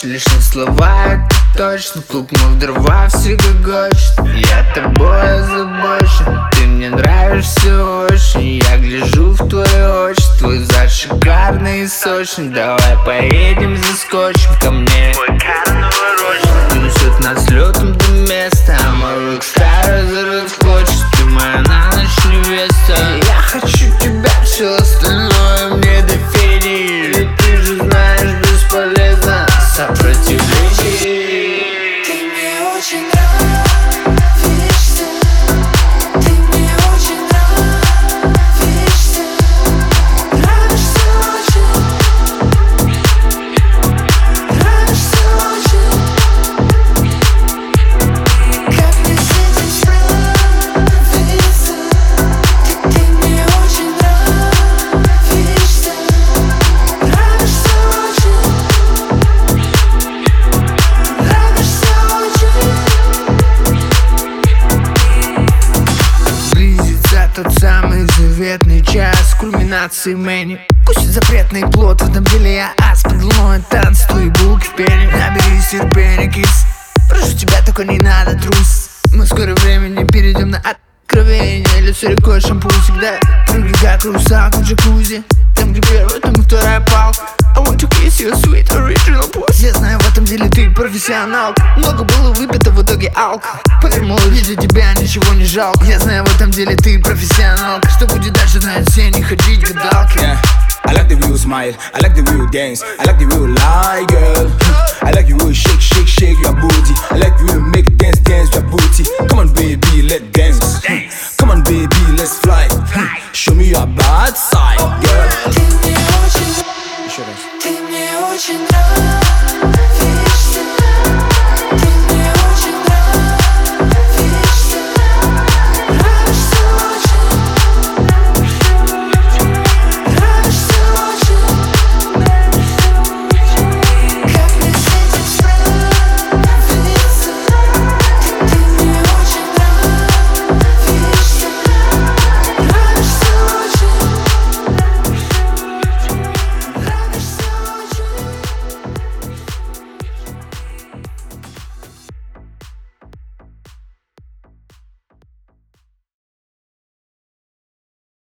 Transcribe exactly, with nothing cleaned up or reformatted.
хочешь, лишь на слова это точно. Клуб мы в дрова все гогочет. Я тобой озабочен, ты мне нравишься очень. Я гляжу в твои очи, твой зад шикарный и сочный. Давай поедем за скотчем ко мне. Мой кар наворочен, унесет нас летом до места. А мой рокстар разорвет в клочья. Ты моя на ночь невеста. Я хочу тебя, все остальное мне до фени. И ты же знаешь, бесполезно сопротивление. Ты мне очень нравишься. Ты мне очень нравишься. Нравишься очень. Нравишься очень. Как мне с этим справиться? Ты, ты мне очень нравишься. Нравишься очень. Нравишься очень. Близится тот самый заветный час кульминации мэни. Кусит запретный плод, в этом деле я ас. Под луной танцы, твои булки в пене. Наберись терпения, кис. Прошу тебя, только не надо, трус. Мы в скором времени перейдем на откровение. Лицо рекой, шампунь всегда прыгай, как русалка в джакузи. Там, где первая, там и вторая палка. I want to kiss you, sweet original pussy. Я знаю, в этом деле ты профессионал. Много было выпито, в итоге алко. Поверь, молодец, для тебя ничего не жалко. Я знаю, в этом деле ты профессионал. Что будет дальше, знают все, не ходить гадалки. Yeah. I like the way you smile, I like the way you dance, I like the way you lie, girl. I like the way you shake, shake, shake your booty. I like the way you make it dance, dance.